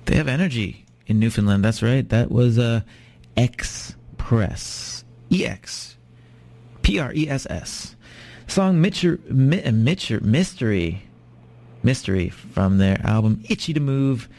They have energy in Newfoundland. That's right. That was Express. Express. Song Mystery from their album Itchy to Move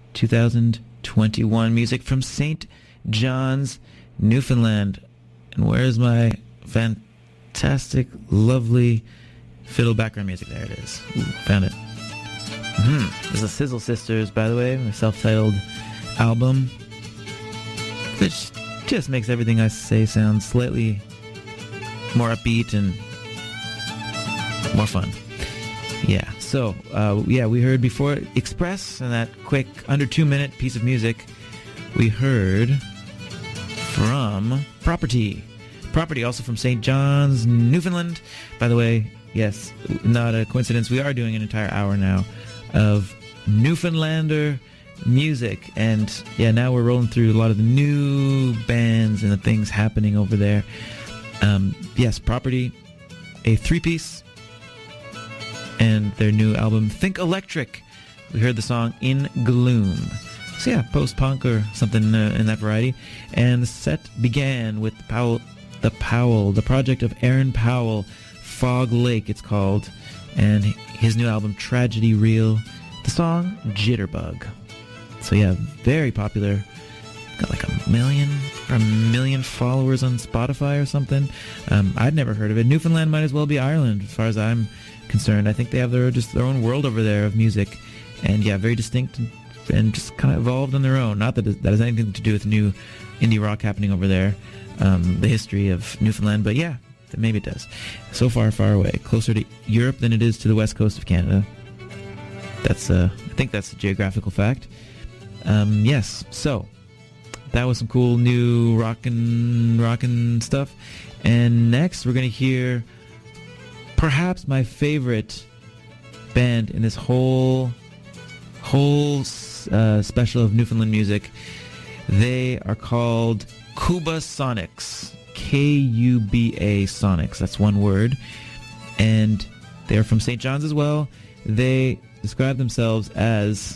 2021. Music from St. John's, Newfoundland. And where's my fantastic, lovely fiddle background music? There it is. Ooh, found it. This is the Sizzle Sisters, by the way, a self-titled album, which just makes everything I say sound slightly more upbeat and more fun. Yeah, so, we heard before Express, and that quick, under 2-minute piece of music, we heard from Property, also from St. John's, Newfoundland. By the way, yes, not a coincidence, we are doing an entire hour now of Newfoundlander music, and now we're rolling through a lot of the new bands and the things happening over there. Yes, Property, a 3-piece, and their new album Think Electric. We heard the song In Gloom. So yeah, post-punk or something in that variety. And the set began with the project of Aaron Powell, Fog Lake it's called, and his new album Tragedy Real, the song Jitterbug. So yeah, very popular. Got like a million followers on Spotify or something. I'd never heard of it. Newfoundland might as well be Ireland as far as I'm concerned. I think they have their own world over there of music, and yeah, very distinct and just kind of evolved on their own. Not that that has anything to do with new indie rock happening over there, the history of Newfoundland, but yeah, maybe it does. So far away, closer to Europe than it is to the west coast of Canada. That's I think that's a geographical fact. Yes, so that was some cool new rockin' stuff. And next we're gonna hear perhaps my favorite band in this whole special of Newfoundland music. They are called Kuba Sonics. Kuba Sonics. That's one word. And they're from St. John's as well. They describe themselves as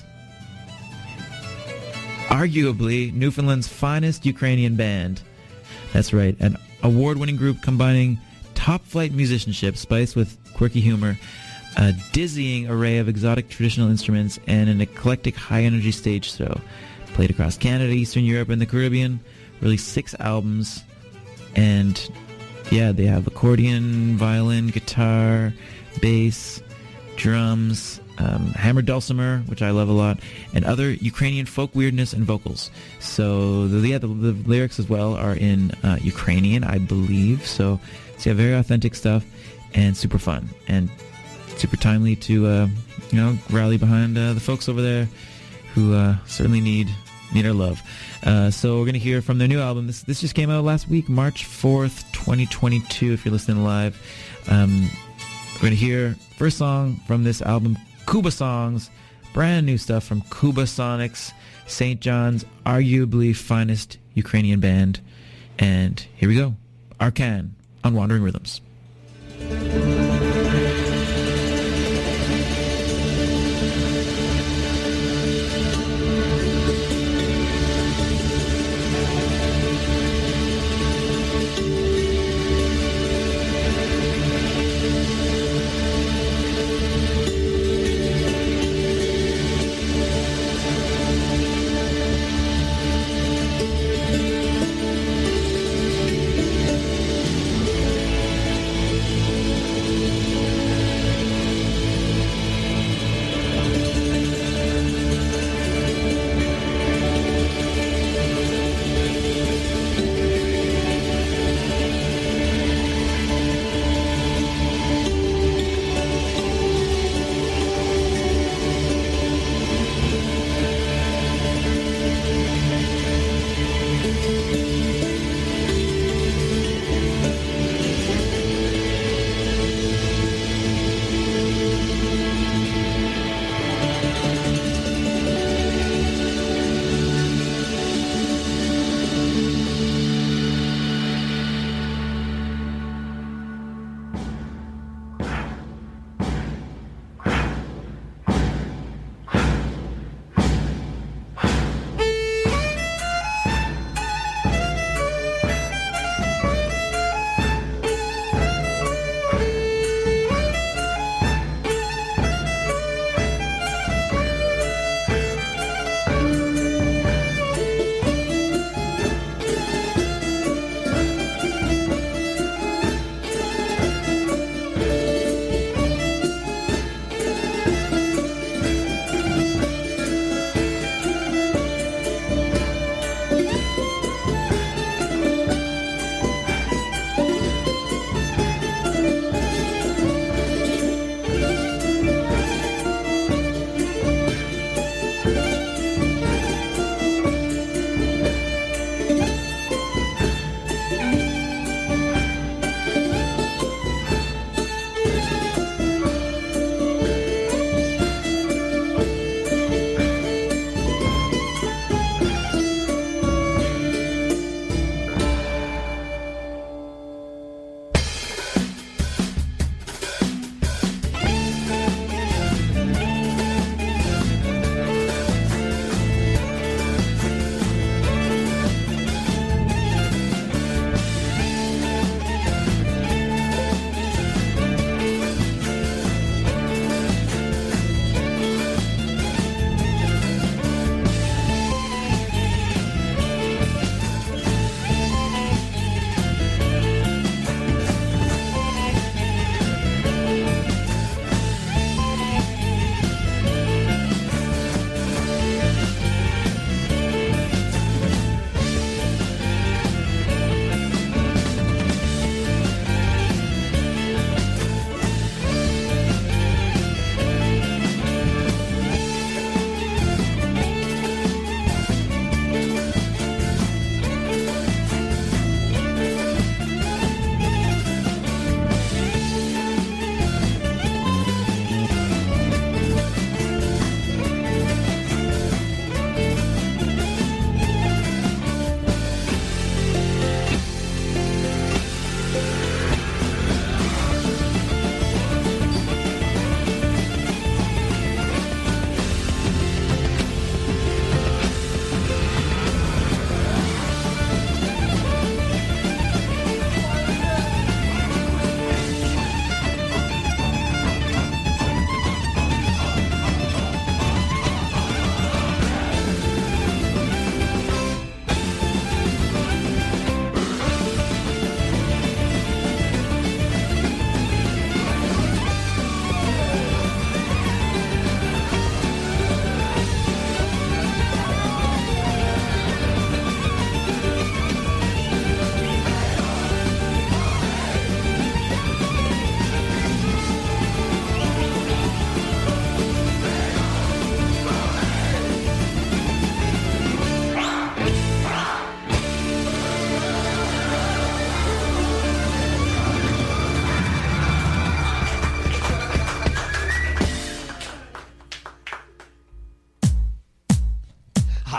arguably Newfoundland's finest Ukrainian band. That's right, an award-winning group combining top-flight musicianship spiced with quirky humor, a dizzying array of exotic traditional instruments, and an eclectic high-energy stage show. Played across Canada, Eastern Europe, and the Caribbean. Released 6 albums, and yeah, they have accordion, violin, guitar, bass, drums, hammered dulcimer, which I love a lot, and other Ukrainian folk weirdness and vocals. So the lyrics as well are in Ukrainian, I believe. So yeah, very authentic stuff and super fun and super timely to rally behind the folks over there who certainly need our love. So we're gonna hear from their new album. This just came out last week, March 4th, 2022. If you're listening live, we're gonna hear first song from this album, Kuba Songs, brand new stuff from Kuba Sonics, St. John's arguably finest Ukrainian band. And here we go, Arkan on Wandering Rhythms.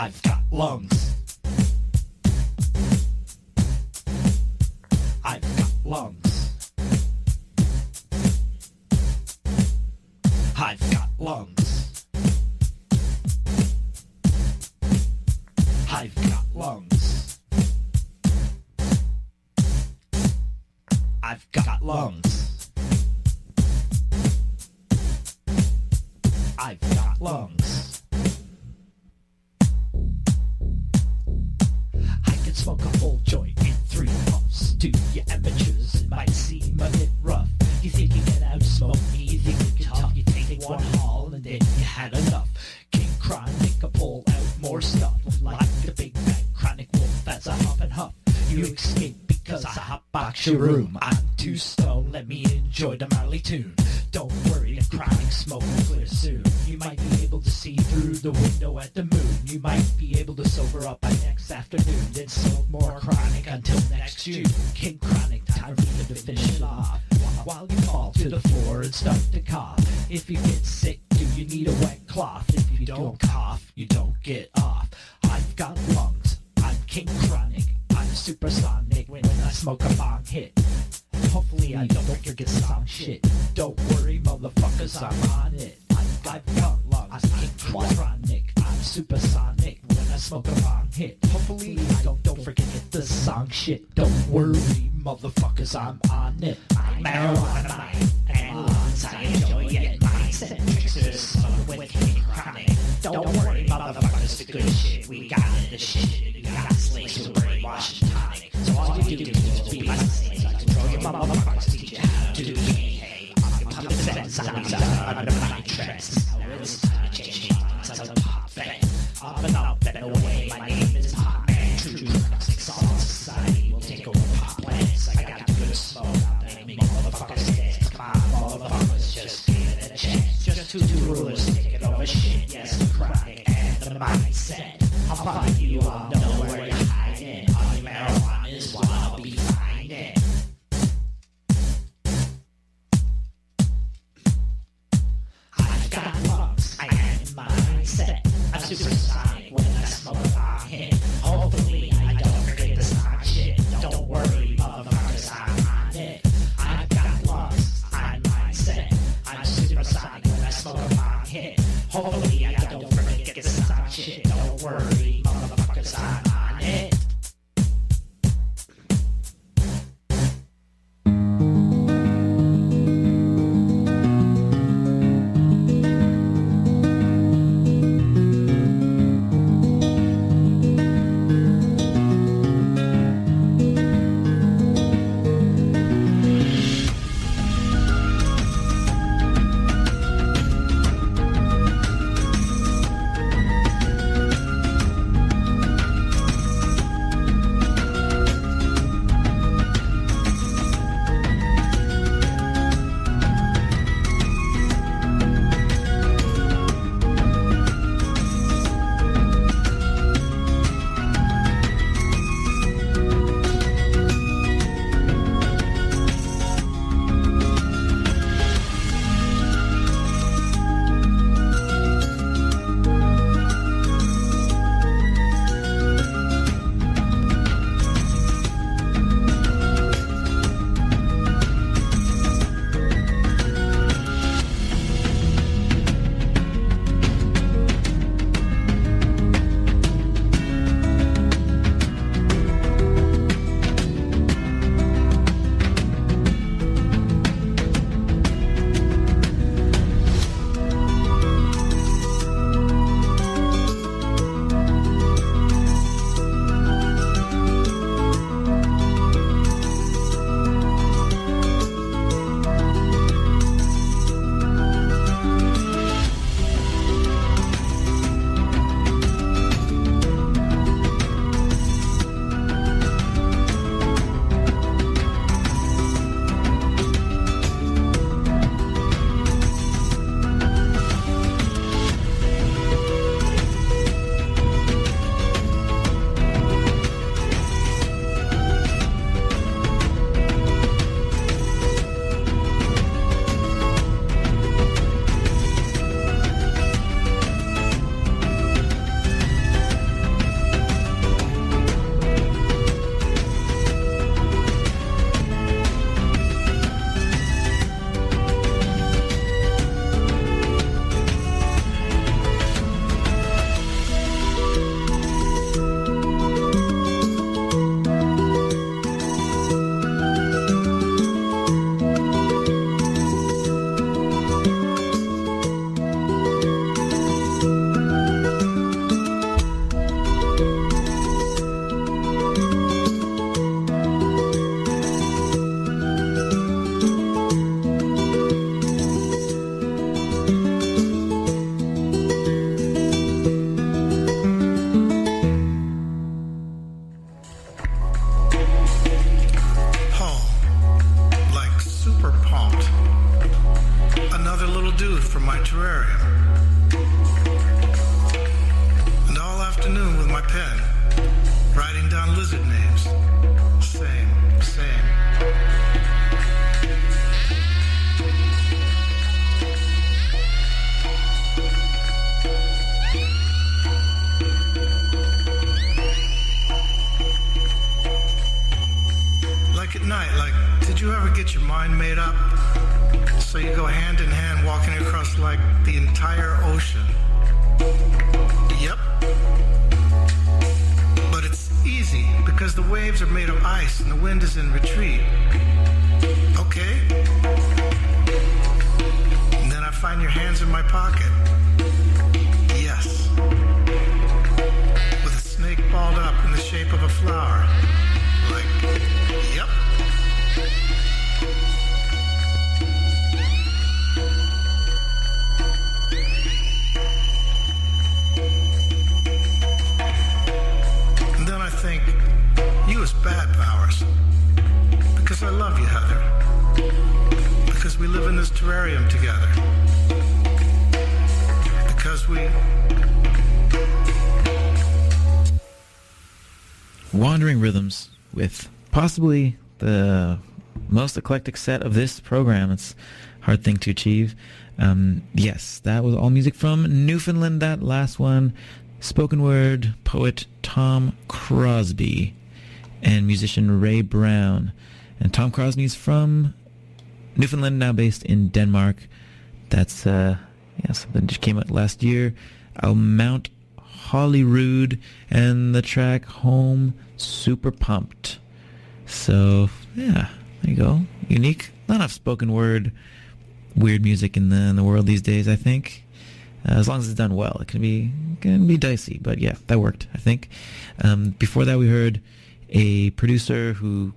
I've got lungs. I've got lungs. I've got lungs. I've got lungs. I've got lungs. I've got lungs. I can smoke a whole joint in 3 puffs. To you amateurs, it might seem a bit rough. You think you can outsmoke me, you think you're tough. You take one haul and then you had enough. King Chronic, I pull out more stuff. Like the big bad chronic wolf as I huff and huff. You escape because I hotbox your room. I'm too stoned, let me enjoy the Marley tune. Don't worry, the chronic smoke will clear soon. You might be able to see through the window at the moon. You might be able to sober up by next afternoon. Then smoke more chronic until next June. King Chronic, time for you to finish it off. While you fall to the floor and start to cough. If you get sick, do you need a wet cloth? If you don't cough, you don't get off. I've got lungs, I'm King Chronic. I'm supersonic when I smoke a bong hit. Hopefully I don't forget some shit. Don't worry, motherfuckers, I'm on it. I've got lungs, I'm King Chronic. I'm supersonic when I smoke a bong hit. Hopefully I don't forget the song shit. Don't worry, motherfuckers, I'm on it. I'm marijuana mind and lungs, I enjoy it. Mindset tricksters, with King Chronic. Don't worry, motherfuckers, the good shit. We got it, the shit. We got slaves who brainwash and tonic. So all you do is be my slave. I control your motherfuckers, teach you how to do it. Hey, I'm the sense, I'm under my tracks. Now it's time to change minds, I'm a pop fan. Up and up and away, my name is Pop Man. True classics, all society will take over pop plants. I got good smoke, I'm naming motherfuckers dance. Come on, motherfuckers, just give it a chance. Just two rulers taking over shit, yes, the chronic and the mindset. I'll find you, I'll know where you're hiding. All your marijuana is what I'll be finding. I've got lungs, I am in my mindset. I'm supersonic when I smoke a long hit. Hopefully I don't forget the song shit. Don't worry, motherfuckers, I'm on it. I've got lungs, I'm mindset. I'm supersonic when I smoke a long hit. Hopefully I don't forget the song shit. Don't worry, motherfuckers, I'm on it. pen, writing down lizard names. Same. Like at night, did you ever get your mind made up? So you go hand in hand walking across the entire ocean. Yep. But it's easy because the waves are made of ice and the wind is in retreat. Okay? And then I find your hands in my pocket. Yes. With a snake balled up in the shape of a flower. Yep. And then I think, you as bad powers. Because I love you, Heather. Because we live in this terrarium together. Because we... Wandering Rhythms with possibly the most eclectic set of this program. It's a hard thing to achieve. Yes, that was all music from Newfoundland, that last one. Spoken word poet Tom Crosby and musician Ray Brown. And Tom Crosby's from Newfoundland, now based in Denmark. That's something that just came out last year. I'll Mount Holyrood and the track Home, Super Pumped. So yeah, there you go. Unique. Not enough spoken word weird music in the world these days, I think. As long as it's done well. It can be dicey, but yeah, that worked, I think. Before that we heard a producer who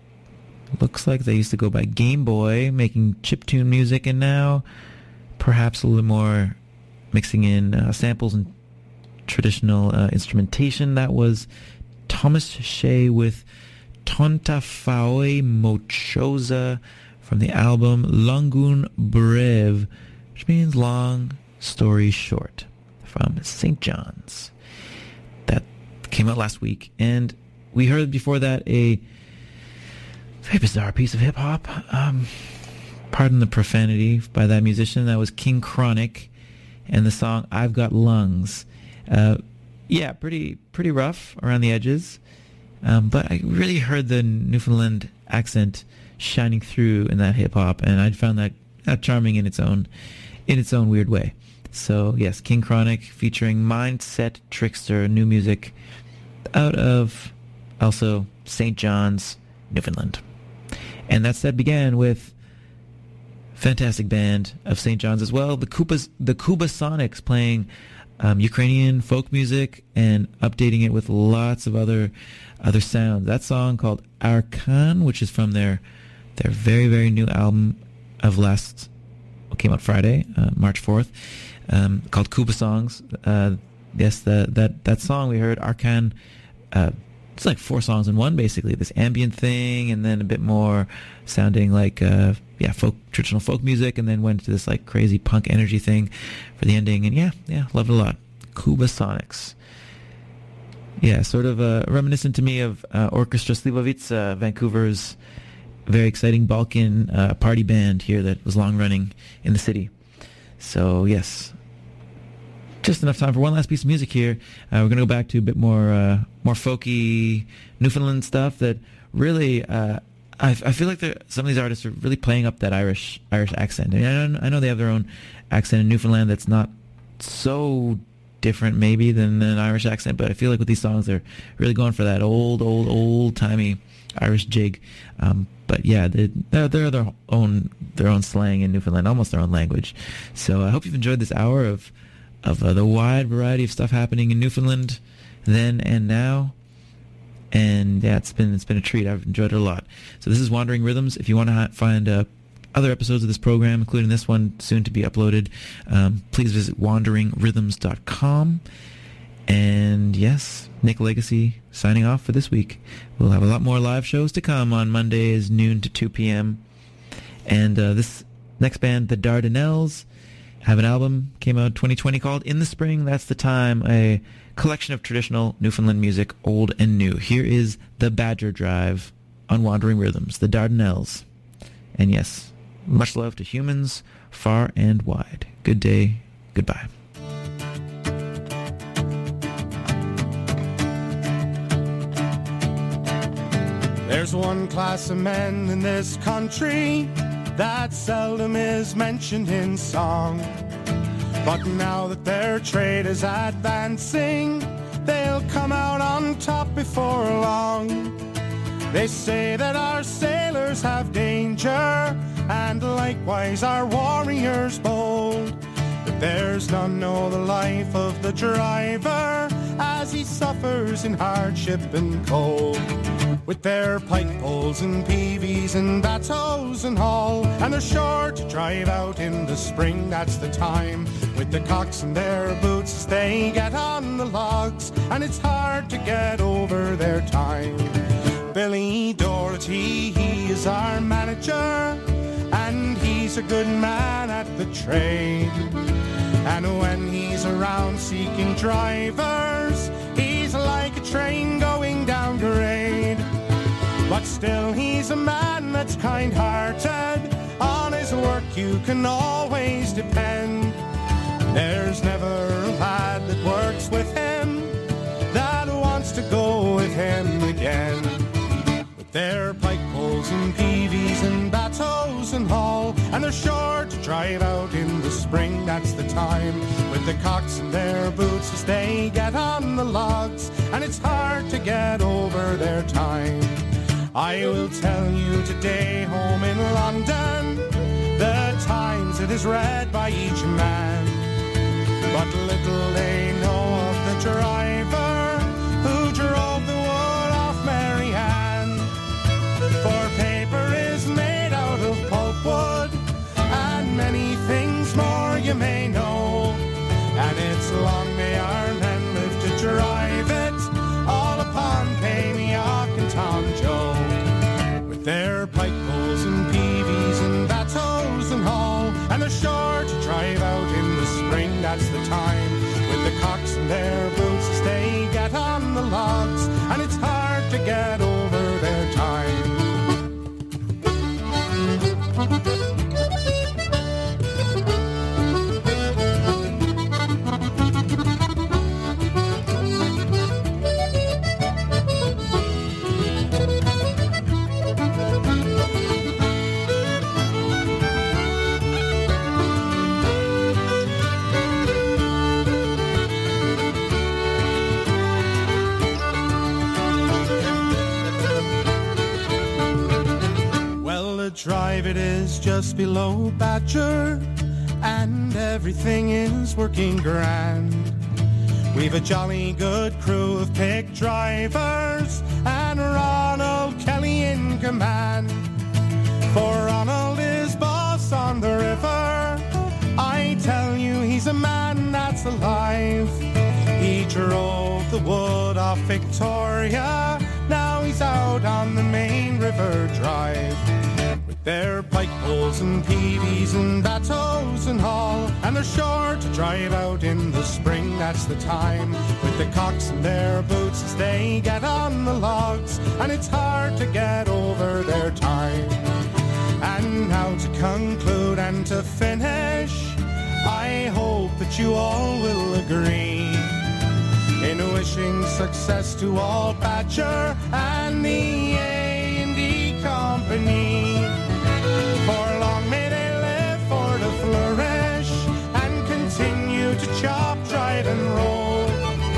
looks like they used to go by Game Boy, making chiptune music, and now perhaps a little more mixing in samples and traditional instrumentation. That was Thomas Shea with Tonta Faoi Mochosa from the album Longun Breve, which means long story short, from St. John's. That came out last week. And we heard before that a very bizarre piece of hip-hop. Pardon the profanity by that musician. That was King Chronic and the song I've Got Lungs. Yeah, pretty rough around the edges, but I really heard the Newfoundland accent shining through in that hip hop, and I found that charming in its own weird way. So yes, King Chronic featuring Mindset Trickster, new music out of also St. John's, Newfoundland, and that set began with fantastic band of St. John's as well, the Kubasonics, playing Ukrainian folk music and updating it with lots of other sounds. That song called Arkan, which is from their very, very new album of came out Friday, March 4th, called Kuba Songs. Yes, that song we heard, Arkan, it's like 4 songs in one, basically. This ambient thing, and then a bit more sounding like traditional folk music, and then went to this like crazy punk energy thing for the ending. And yeah, loved it a lot. Kubasonics. Yeah, sort of reminiscent to me of Orchestra Slivovica, Vancouver's very exciting Balkan party band here that was long running in the city. So yes, just enough time for one last piece of music here. We're going to go back to a bit more folky Newfoundland stuff that really, I feel like some of these artists are really playing up that Irish accent. I mean, I know they have their own accent in Newfoundland that's not so different maybe than an Irish accent, but I feel like with these songs they're really going for that old timey Irish jig. But yeah, they're their own slang in Newfoundland, almost their own language. So I hope you've enjoyed this hour of the wide variety of stuff happening in Newfoundland then and now. And yeah, it's been a treat. I've enjoyed it a lot. So this is Wandering Rhythms. If you want to find other episodes of this program, including this one soon to be uploaded, please visit wanderingrhythms.com. And yes, Nick Legacy signing off for this week. We'll have a lot more live shows to come on Mondays, noon to 2 p.m. And this next band, the Dardanelles, have an album, came out 2020, called In the Spring, That's the Time, a collection of traditional Newfoundland music, old and new. Here is The Badger Drive on Wandering Rhythms, the Dardanelles. And yes, much love to humans far and wide. Good day, goodbye. There's one class of men in this country that seldom is mentioned in song. But now that their trade is advancing, they'll come out on top before long. They say that our sailors have danger, and likewise our warriors bold. But there's none know the life of the driver as he suffers in hardship and cold. With their pike poles and peavies and bateaus and all, and they're sure to drive out in the spring, that's the time. With the cocks in their boots as they get on the logs, and it's hard to get over their time. Billy Doherty, he is our manager, and he's a good man at the trade. And when he's around seeking drivers, he's like a train going down grade. But still he's a man that's kind-hearted, on his work you can always depend. There's never a lad that works with him that wants to go with him again. With their pike poles and peavies and bateaus and all, and they're sure to drive out in the spring, that's the time. With the cocks in their boots as they get on the logs, and it's hard to get over their time. I will tell you today home in London the times it is read by each man. But little they know of the driver who drove the wood off Mary Ann. For paper is made out of pulpwood, and many things more you may know. And it's long may our men live to drive it, all upon Paymiock and Tom Joe. With their pike poles and peavies and bateaus and all, and they're sure to drive out in the spring, that's the time. With the cocks in their boots as they get on the logs, and it's hard to get over their time. Drive it is just below Badger, and everything is working grand. We've a jolly good crew of pig drivers, and Ronald Kelly in command. For Ronald is boss on the river, I tell you he's a man that's alive. He drove the wood off Victoria, now he's out on the main river drive. Their pike poles and peavies and bateaus and all, and they're sure to drive out in the spring, that's the time. With the cocks in their boots as they get on the logs, and it's hard to get over their time. And now to conclude and to finish, I hope that you all will agree in wishing success to all Badger and the A&D Company. For long may they live for to flourish, and continue to chop, drive and roll.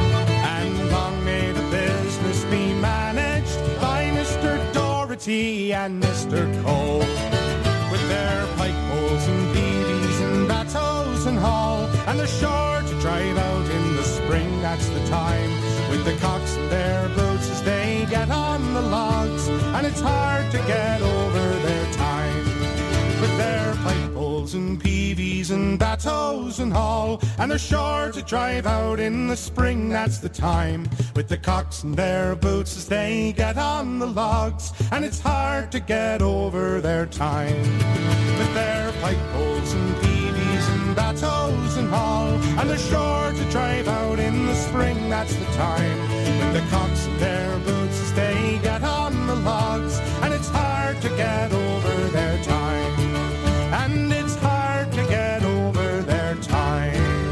And long may the business be managed by Mr. Doherty and Mr. Cole. With their pike poles and peavies and bateaus and all, and they're sure to drive out in the spring, that's the time. With the cocks in their boots as they get on the logs, and it's hard to get over their time. With their pike poles and peavies and bateaus and all, and they're sure to drive out in the spring, that's the time. With the cocks in their boots as they get on the logs, and it's hard to get over their time. With their pike poles and peavies and that's Olsen Hall. And they're sure to drive out in the spring, that's the time, with the cocks in their boots as they get on the logs. And it's hard to get over their time, and it's hard to get over their time.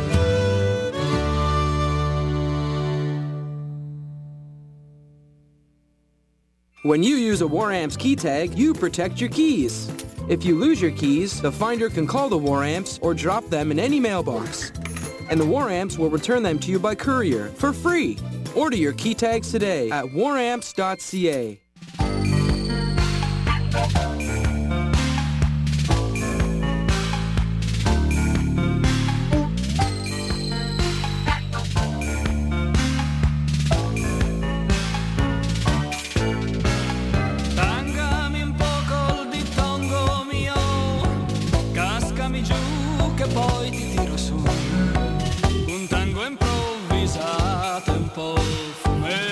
When you use a War Amps key tag, you protect your keys. If you lose your keys, the finder can call the War Amps or drop them in any mailbox. And the War Amps will return them to you by courier for free. Order your key tags today at waramps.ca. Poi ti tiro su un tango improvvisato un po' fumé.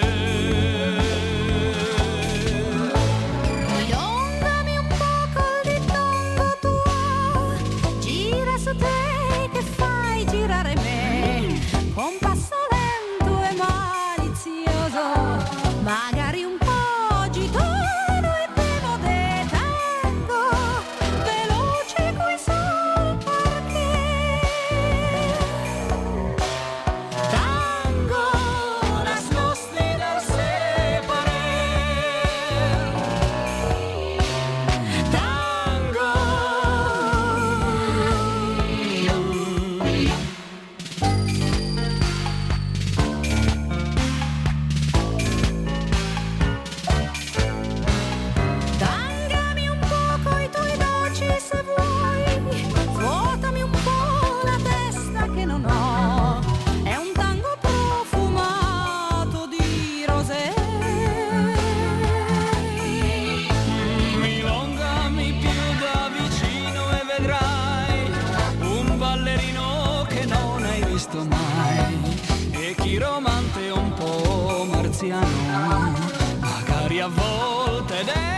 Allongami un poco il ditongo tuo, gira su te che fai girare me, con passo lento e malizioso, magari un po' gitano e demode tango, veloce coi sol perché tango nascosti dal separe, tango tangami un poco i tuoi dolci se vuoi, svuotami un po' la testa che non ho, è un tango profumato di rosé. Milongami più da vicino e vedrai un ballerino che non hai visto mai, e chiromante un po' marziano, magari a volte